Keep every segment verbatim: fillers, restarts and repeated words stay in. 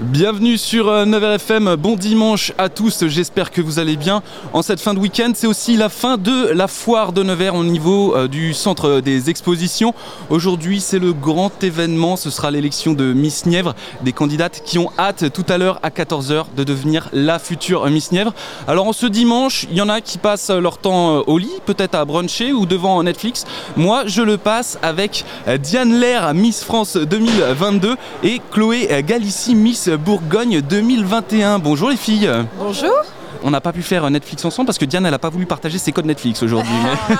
Bienvenue sur neuf F M, bon dimanche à tous, j'espère que vous allez bien. En cette fin de week-end, c'est aussi la fin de la foire de Nevers au niveau euh, du centre des expositions. Aujourd'hui, c'est le grand événement, ce sera l'élection de Miss Nièvre, des candidates qui ont hâte tout à l'heure à quatorze heures de devenir la future Miss Nièvre. Alors en ce dimanche, il y en a qui passent leur temps au lit, peut-être à bruncher ou devant Netflix. Moi, je le passe avec Diane Lair, Miss France deux mille vingt-deux et Chloé Galici, Miss Bourgogne deux mille vingt et un. Bonjour les filles. Bonjour. On n'a pas pu faire Netflix ensemble parce que Diane elle n'a pas voulu partager ses codes Netflix aujourd'hui. Mais...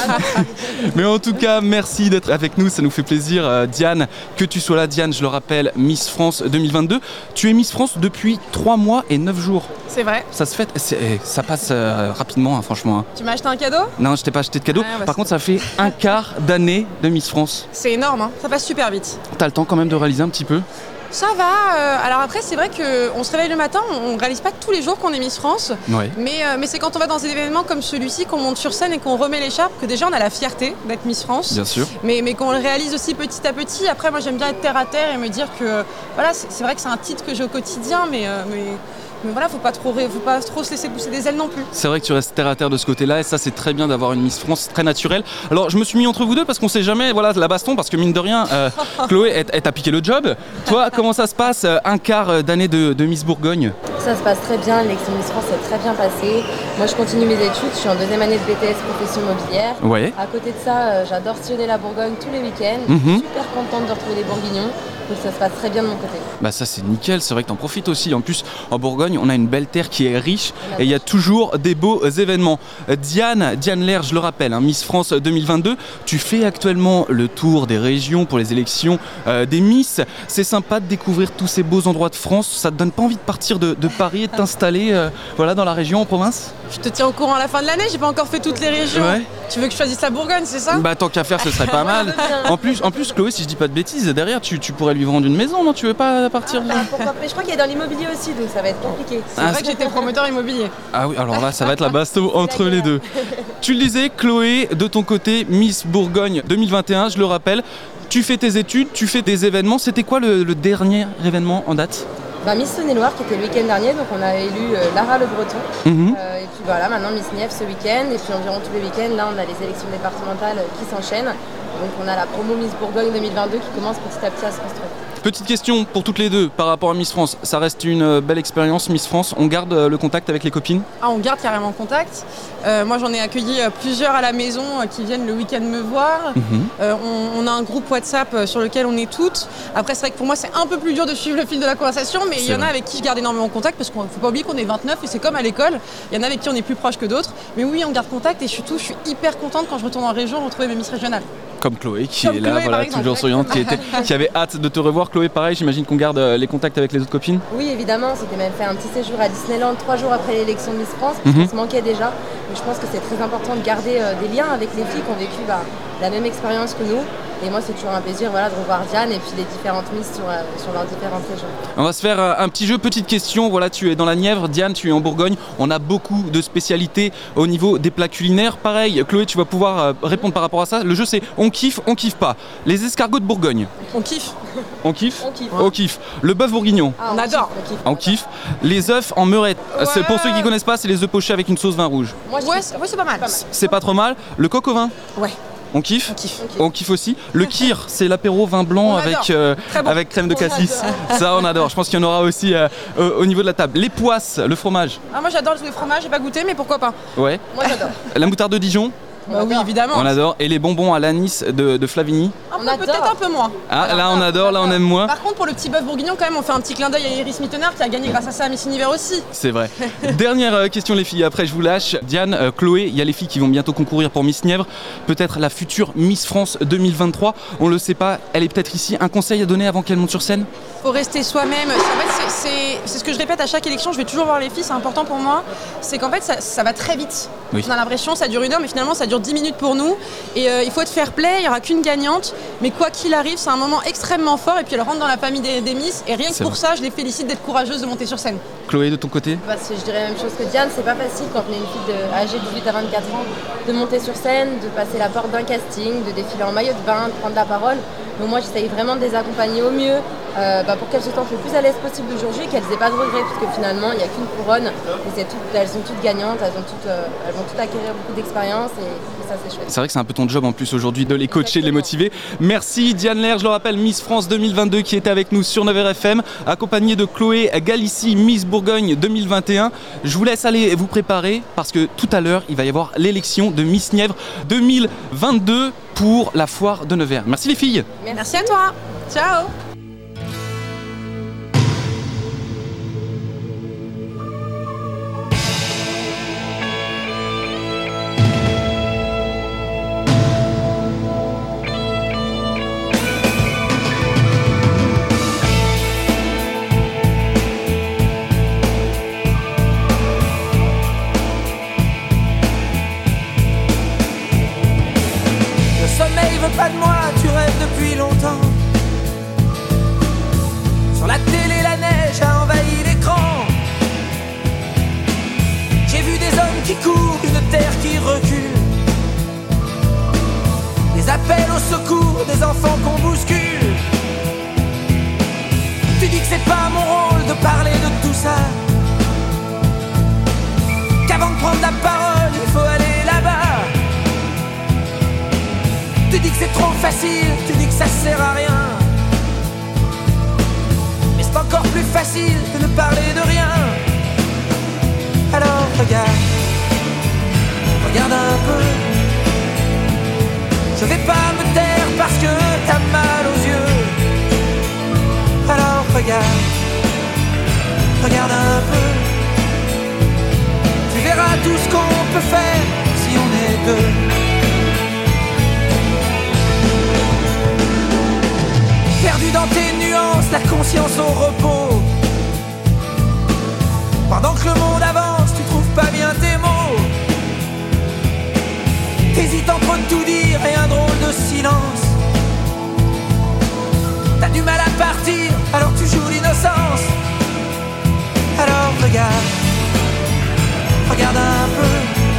mais en tout cas, merci d'être avec nous, ça nous fait plaisir. Euh, Diane, que tu sois là, Diane, je le rappelle, Miss France deux mille vingt-deux. Tu es Miss France depuis trois mois et neuf jours. C'est vrai. Ça se fait, c'est, ça passe euh, rapidement, hein, franchement. Hein. Tu m'as acheté un cadeau ? Non, je t'ai pas acheté de cadeau. Ah, bah, Par contre, ça fait un quart d'année de Miss France. C'est énorme, hein. Ça passe super vite. T'as le temps quand même de réaliser un petit peu ? Ça va, euh, alors après c'est vrai qu'on se réveille le matin, on ne réalise pas tous les jours qu'on est Miss France, ouais. mais, euh, mais c'est quand on va dans des événements comme celui-ci, qu'on monte sur scène et qu'on remet l'écharpe, que déjà on a la fierté d'être Miss France. Bien sûr. Mais, mais qu'on le réalise aussi petit à petit. Après moi j'aime bien être terre à terre et me dire que voilà, c'est, c'est vrai que c'est un titre que j'ai au quotidien, mais... Euh, mais... Mais voilà, faut pas trop, faut pas trop se laisser pousser des ailes non plus. C'est vrai que tu restes terre à terre de ce côté-là et ça c'est très bien d'avoir une Miss France très naturelle. Alors je me suis mis entre vous deux parce qu'on sait jamais, voilà, la baston, parce que mine de rien, euh, Chloé, elle, elle t'a piqué le job. Toi, comment ça se passe, euh, un quart d'année de, de Miss Bourgogne ? Ça se passe très bien, l'élection Miss France s'est très bien passée. Moi je continue mes études, je suis en deuxième année de B T S profession mobilière. Ouais. À côté de ça, euh, j'adore sillonner la Bourgogne tous les week-ends. Mm-hmm. Je suis super contente de retrouver les Bourguignons. Donc ça se passe très bien de mon côté. Bah ça c'est nickel, c'est vrai que t'en profites aussi. En plus en Bourgogne on a une belle terre qui est riche et il y a toujours des beaux événements. Diane, Diane Lair, je le rappelle, hein, Miss France deux mille vingt-deux, tu fais actuellement le tour des régions pour les élections euh, des Miss. C'est sympa de découvrir tous ces beaux endroits de France, ça te donne pas envie de partir de, de Paris et de t'installer euh, voilà, dans la région, en province ? Je te tiens au courant à la fin de l'année, j'ai pas encore fait toutes les régions. Ouais. Tu veux que je choisisse la Bourgogne, c'est ça ? Bah tant qu'à faire ce serait pas mal. En plus, en plus Chloé, si je dis pas de bêtises, derrière tu, tu pourrais lui vendre une maison, non ? Tu veux pas partir ah, bah, pourquoi... Mais je crois qu'il est dans l'immobilier aussi, donc ça va être compliqué. C'est ah, vrai que j'étais promoteur immobilier. Ah oui, alors là ça va être la basto entre les deux. Tu le disais, Chloé, de ton côté, Miss Bourgogne deux mille vingt et un, je le rappelle, tu fais tes études, tu fais des événements. C'était quoi le, le dernier événement en date ? Bah, Miss Saône-et-Loire qui était le week-end dernier, donc on a élu euh, Lara Le Breton. Mmh. Euh, et puis voilà, maintenant Miss Nièvre ce week-end, et puis environ tous les week-ends, là on a les élections départementales qui s'enchaînent. Donc on a la promo Miss Bourgogne deux mille vingt-deux qui commence petit à petit à se construire. Petite question pour toutes les deux par rapport à Miss France. Ça reste une belle expérience, Miss France. On garde le contact avec les copines ? Ah, on garde carrément contact. Euh, moi, j'en ai accueilli plusieurs à la maison qui viennent le week-end me voir. Mmh. Euh, on, on a un groupe WhatsApp sur lequel on est toutes. Après, c'est vrai que pour moi, c'est un peu plus dur de suivre le fil de la conversation, mais il y en a avec qui je garde énormément contact parce qu'il ne faut pas oublier qu'on est vingt-neuf et c'est comme à l'école. Il y en a avec qui on est plus proche que d'autres. Mais oui, on garde contact et surtout, je suis hyper contente quand je retourne en région retrouver mes Miss régionales. Comme Chloé qui Comme est Chloé, là, voilà, toujours souriante, qui, était, qui avait hâte de te revoir. Chloé, pareil, j'imagine qu'on garde les contacts avec les autres copines ? Oui, évidemment, on s'était même fait un petit séjour à Disneyland trois jours après l'élection de Miss France, parce mmh. qu'on se manquait déjà. Mais je pense que c'est très important de garder euh, des liens avec les filles qui ont vécu bah, la même expérience que nous. Et moi, c'est toujours un plaisir voilà, de revoir Diane et puis les différentes Miss sur, euh, sur leurs différentes régions. On va se faire euh, un petit jeu, petite question. Voilà, tu es dans la Nièvre, Diane, tu es en Bourgogne. On a beaucoup de spécialités au niveau des plats culinaires. Pareil, Chloé, tu vas pouvoir euh, répondre par rapport à ça. Le jeu, c'est on kiffe, on kiffe pas. Les escargots de Bourgogne. On kiffe. On kiffe On kiffe. On kiffe. Le bœuf bourguignon. Ah, on, on adore. Kiffe, on kiffe. Les œufs en meurette. Ouais. C'est, pour ceux qui connaissent pas, c'est les œufs pochés avec une sauce vin rouge. Moi, ouais, c'est, ouais, c'est pas mal. C'est, c'est pas trop mal. Le coq au vin. Ouais. On kiffe. On kiffe. On kiffe aussi. Le kir, c'est l'apéro vin blanc avec, euh, bon. avec crème de on cassis. adore. Ça, on adore. Je pense qu'il y en aura aussi euh, au, au niveau de la table. Les poisses, le fromage. Ah, moi, j'adore les fromages, j'ai pas goûté, mais pourquoi pas. Ouais. Moi, j'adore. La moutarde de Dijon. Bah oui, évidemment. On adore. Et les bonbons à l'anis de, de Flavigny. Un peu, peut-être un peu moins. Ah, là on adore, là on aime moins. Par contre, pour le petit bœuf bourguignon, quand même, on fait un petit clin d'œil à Iris Mittenard qui a gagné grâce à ça à Miss Univers aussi. C'est vrai. Dernière question les filles, après je vous lâche. Diane, euh, Chloé, il y a les filles qui vont bientôt concourir pour Miss Nièvre. Peut-être la future Miss France deux mille vingt-trois. On le sait pas, elle est peut-être ici. Un conseil à donner avant qu'elle monte sur scène ? Faut rester soi-même. En fait, c'est, c'est, c'est ce que je répète à chaque élection. Je vais toujours voir les filles, c'est important pour moi. C'est qu'en fait, ça, ça va très vite. Oui. On a l'impression que ça dure une heure, mais finalement, ça dure dix minutes pour nous. Et euh, il faut être fair play, il n'y aura qu'une gagnante. Mais quoi qu'il arrive, c'est un moment extrêmement fort. Et puis, elle rentre dans la famille des, des Miss. Et rien que c'est pour vrai. ça, je les félicite d'être courageuses de monter sur scène. Chloé, de ton côté ? Bah, je dirais la même chose que Diane. C'est pas facile quand on est une fille de, âgée de dix-huit à vingt-quatre ans de monter sur scène, de passer la porte d'un casting, de défiler en maillot de bain, de prendre la parole. Donc moi, j'essaye vraiment de les accompagner au mieux, euh, bah, pour qu'elles se sentent le plus à l'aise possible le jour J, qu'elles n'aient pas de regrets, puisque finalement il n'y a qu'une couronne, et c'est tout, elles sont toutes gagnantes, elles, ont toutes, euh, elles vont toutes acquérir beaucoup d'expérience et, et ça c'est chouette. C'est vrai que c'est un peu ton job en plus aujourd'hui de les coacher, de les motiver. Merci Diane Lerre, je le rappelle, Miss France deux mille vingt-deux qui était avec nous sur neuf R F M, accompagnée de Chloé Galici, Miss Bourgogne deux mille vingt et un. Je vous laisse aller vous préparer parce que tout à l'heure il va y avoir l'élection de Miss Nièvre deux mille vingt-deux pour la foire de Nevers. Merci les filles. Merci, Merci à toi. Ciao. Pas de moi, tu rêves depuis longtemps. Sur la télé, la neige a envahi l'écran. J'ai vu des hommes qui courent, une terre qui recule. Des appels au secours, des enfants qu'on bouscule. Tu dis que c'est pas mon rôle de parler de tout ça, qu'avant de prendre la parole, il faut aller là-bas. Tu dis que c'est trop facile, tu dis que ça sert à rien. Mais c'est encore plus facile de ne parler de rien. Alors regarde, regarde un peu. Je vais pas me taire parce que t'as mal aux yeux. Alors regarde, regarde un peu. Tu verras tout ce qu'on peut faire si on est deux. Perdu dans tes nuances, la conscience au repos. Pendant que le monde avance, tu trouves pas bien tes mots. T'hésites entre tout dire et un drôle de silence. T'as du mal à partir, alors tu joues l'innocence. Alors regarde, regarde un peu.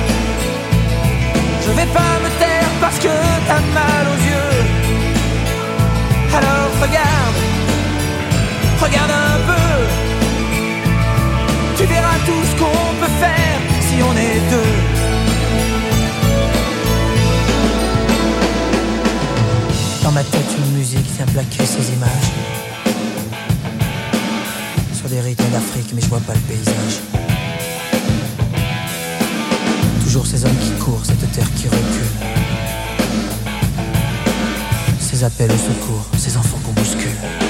Je vais pas me taire parce que t'as mal aux yeux. Alors regarde, regarde un peu. Tu verras tout ce qu'on peut faire si on est deux. Dans ma tête une musique vient plaquer ces images sur des rythmes d'Afrique, mais je vois pas le paysage. Toujours ces hommes qui courent, cette terre qui recule. Ces appels au secours, ces enfants qu'on bouscule.